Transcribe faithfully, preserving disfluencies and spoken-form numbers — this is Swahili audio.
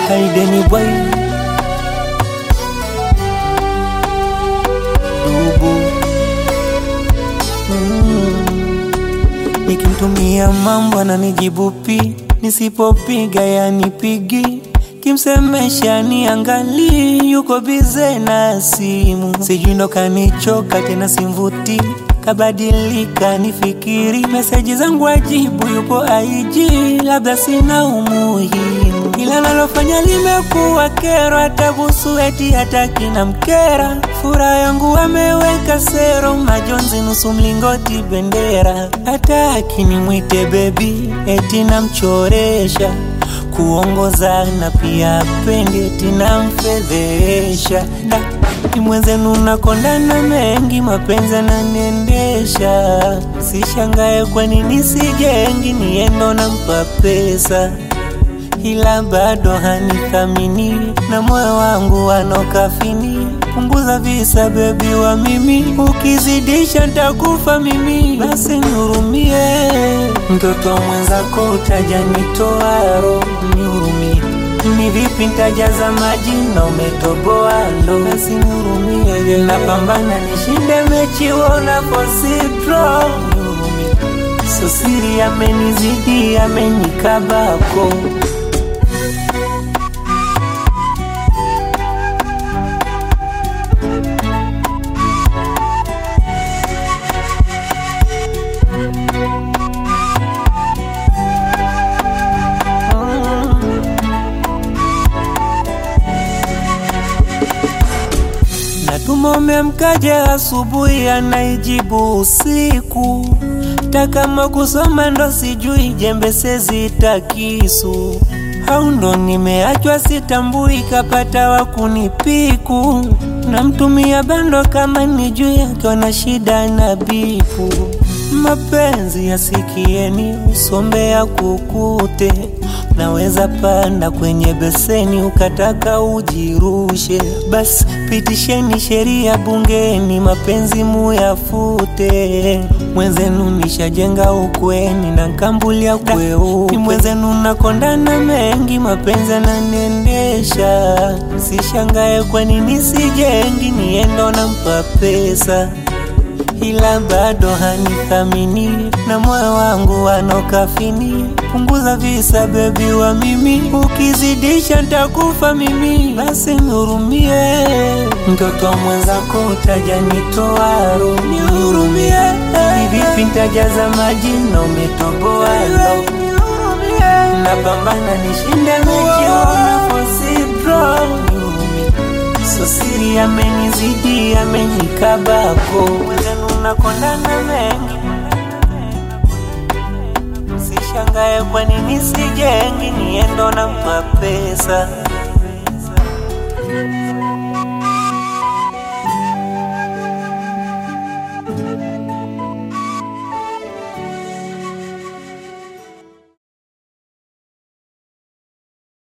Haydeni boy Dubu mm. Nikimtumia mambo ananijibu pi, nisipopiga yanipigi. Kimsemesha niangali yuko bize na simu. Sijui ndo kanichoka tena simvuti, kabadilika nifikiri. Meseji zangu ajibu yupo I G, labda sina umuhimu. Ila nalofanya limekuwa kero, hata busu eti hataki na mkera. Furaha yangu ameweka sero, majonzi nusu mlingoti bendera. Hataki nimwite baby eti namchoresha, kuongoza na pia pende eti namfedhesha. Ni mwenzenu nakondana mengi, mapenzi yananiendesha. Sishangae kwa nini sijengi, niendo nampa pesa, ila bado hanithamini na moyo wangu wanokafini. Punguza visa baby wa mimi, ukizidisha nitakufa mimi. Basi nihurumie, mtoto mwenzako utajanitoa roho. Nihurumie, ni vipi nitajaza maji na umetoboa ndo. Basi nihurumie, napambana nishinde mechi wona positro. Nihurumie, so siri amenizidi amenikabako. Tumome mkaje asubuhi anaijibu usiku. Takama kusoma ndo sijui, jembe sezi takisu. Au ndo nimeachwa sitambui, kapata wakunipiku. Namtumia bando kama nijui, akiona shida na bipu. Mapenzi yasikieni, usombe ya kukute. Naweza panda kwenye beseni ukataka ujirushe. Bas pitisheni sheria bungeni, mapenzi muyafute. Mwenzenu nishajenga ukweni na kambulia kweupe. Ni mwenzenu nakondana mengi, mapenzi yananiendesha. Sishangae kwa nini sijengi, niendo nampa pesa, ila bado hanithamini na moyo wangu wanokafini. Punguza visa baby wa mimi, ukizidisha nitakufa mimi. Basi nihurumie, mtoto mwenzako utajanitoa roho. Nihurumie, ni vipi nitajaza maji na umetoboa ndo. Napambana nishinde mechi wona positro. Nihurumie, so siri amenizidi amenikabako. Mwenzenu nakondana mengi, sishangae kwa nini sijengi, niendo nampa pesa.